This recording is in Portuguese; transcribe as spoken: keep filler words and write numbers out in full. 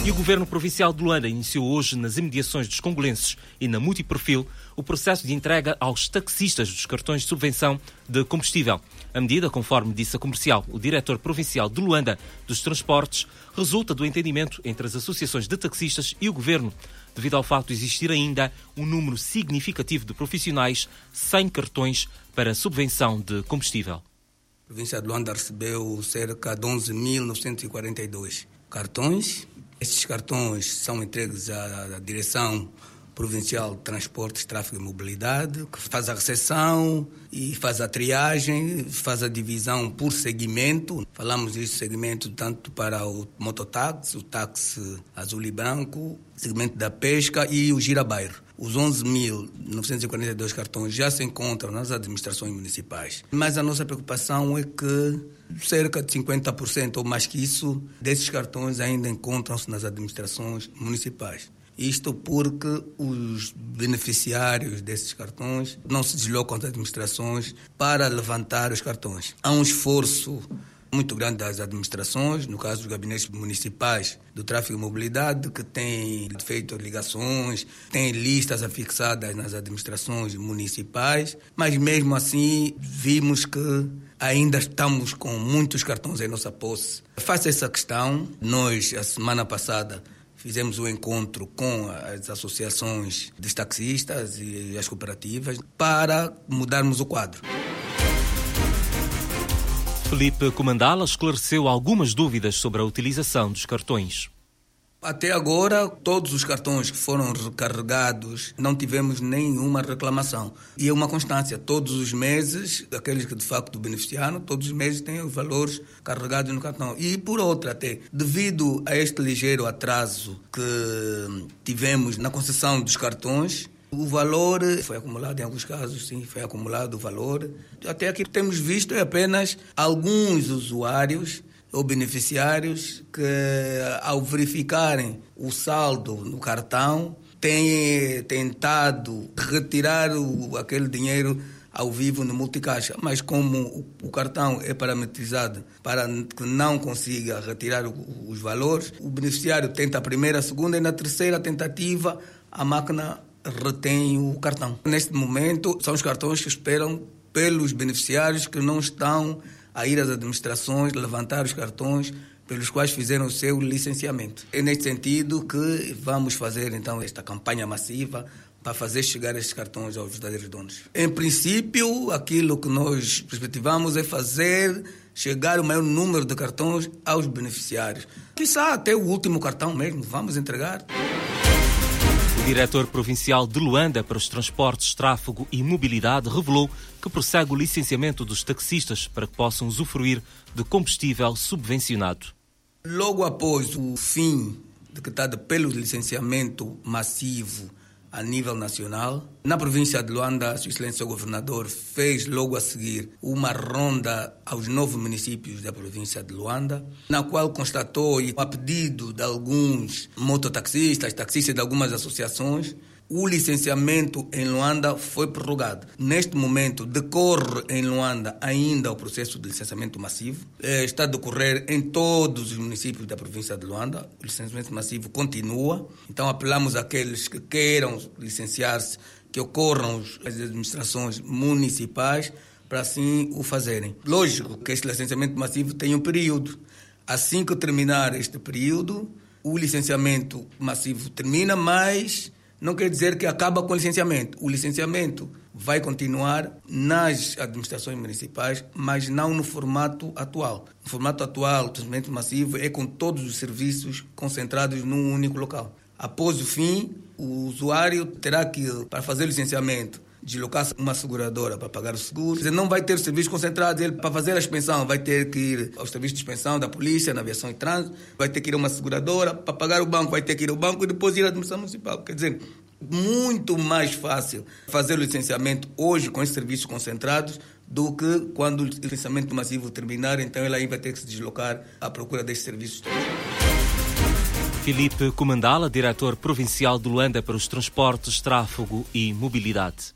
E o Governo Provincial de Luanda iniciou hoje nas imediações dos congolenses e na Multiperfil o processo de entrega aos taxistas dos cartões de subvenção de combustível. A medida, conforme disse a comercial, o diretor provincial de Luanda dos Transportes, resulta do entendimento entre as associações de taxistas e o Governo, devido ao facto de existir ainda um número significativo de profissionais sem cartões para subvenção de combustível. A província de Luanda recebeu cerca de onze mil novecentos e quarenta e dois cartões. Estes cartões são entregues à Direção Provincial de Transportes, Tráfego e Mobilidade, que faz a recepção e faz a triagem, faz a divisão por segmento. Falamos deste segmento tanto para o mototáxi, o táxi azul e branco, segmento da pesca e o girabairro. Os onze mil novecentos e quarenta e dois cartões já se encontram nas administrações municipais. Mas a nossa preocupação é que cerca de cinquenta por cento ou mais que isso desses cartões ainda encontram-se nas administrações municipais. Isto porque os beneficiários desses cartões não se deslocam das administrações para levantar os cartões. Há um esforço muito grande das administrações, no caso dos gabinetes municipais do tráfego e mobilidade, que têm feito ligações, têm listas afixadas nas administrações municipais, mas mesmo assim vimos que ainda estamos com muitos cartões em nossa posse. Face a essa questão, nós, a semana passada, fizemos um encontro com as associações dos taxistas e as cooperativas para mudarmos o quadro. Felipe Comandala esclareceu algumas dúvidas sobre a utilização dos cartões. Até agora, todos os cartões que foram recarregados, não tivemos nenhuma reclamação. E é uma constância, todos os meses, aqueles que de facto beneficiaram, todos os meses têm os valores carregados no cartão. E por outra até, devido a este ligeiro atraso que tivemos na concessão dos cartões, o valor foi acumulado, em alguns casos, sim, foi acumulado o valor. Até aqui temos visto apenas alguns usuários ou beneficiários que, ao verificarem o saldo no cartão, têm tentado retirar o, aquele dinheiro ao vivo no multicaixa. Mas como o, o cartão é parametrizado para que não consiga retirar o, os valores, o beneficiário tenta a primeira, a segunda e na terceira tentativa a máquina retém o cartão. Neste momento, são os cartões que esperam pelos beneficiários que não estão a ir às administrações, levantar os cartões pelos quais fizeram o seu licenciamento. É neste sentido que vamos fazer, então, esta campanha massiva para fazer chegar estes cartões aos verdadeiros donos. Em princípio, aquilo que nós perspectivamos é fazer chegar o maior número de cartões aos beneficiários. Quizá até o último cartão mesmo, vamos entregar. O diretor provincial de Luanda para os Transportes, Tráfego e Mobilidade revelou que prossegue o licenciamento dos taxistas para que possam usufruir de combustível subvencionado. Logo após o fim decretado pelo licenciamento massivo a nível nacional, na província de Luanda, Sua Excelência o Governador fez logo a seguir uma ronda aos nove municípios da província de Luanda, na qual constatou, e a pedido de alguns mototaxistas, taxistas de algumas associações, o licenciamento em Luanda foi prorrogado. Neste momento, decorre em Luanda ainda o processo de licenciamento massivo. Está a decorrer em todos os municípios da província de Luanda. O licenciamento massivo continua. Então, apelamos àqueles que queiram licenciar-se, que ocorram as administrações municipais, para assim o fazerem. Lógico que este licenciamento massivo tem um período. Assim que terminar este período, o licenciamento massivo termina, mas não quer dizer que acaba com o licenciamento. O licenciamento vai continuar nas administrações municipais, mas não no formato atual. No formato atual, o licenciamento massivo é com todos os serviços concentrados num único local. Após o fim, o usuário terá que, para fazer o licenciamento, deslocar-se a uma seguradora para pagar o seguro. Ele não vai ter serviços concentrados. Ele, para fazer a expensão, vai ter que ir aos serviços de expensão da polícia, na aviação e trânsito, vai ter que ir a uma seguradora. Para pagar o banco, vai ter que ir ao banco e depois ir à administração municipal. Quer dizer, muito mais fácil fazer o licenciamento hoje com esses serviços concentrados do que quando o licenciamento massivo terminar. Então ele aí vai ter que se deslocar à procura desses serviços todos. Felipe Comandala, diretor provincial de Luanda para os Transportes, Tráfego e Mobilidade.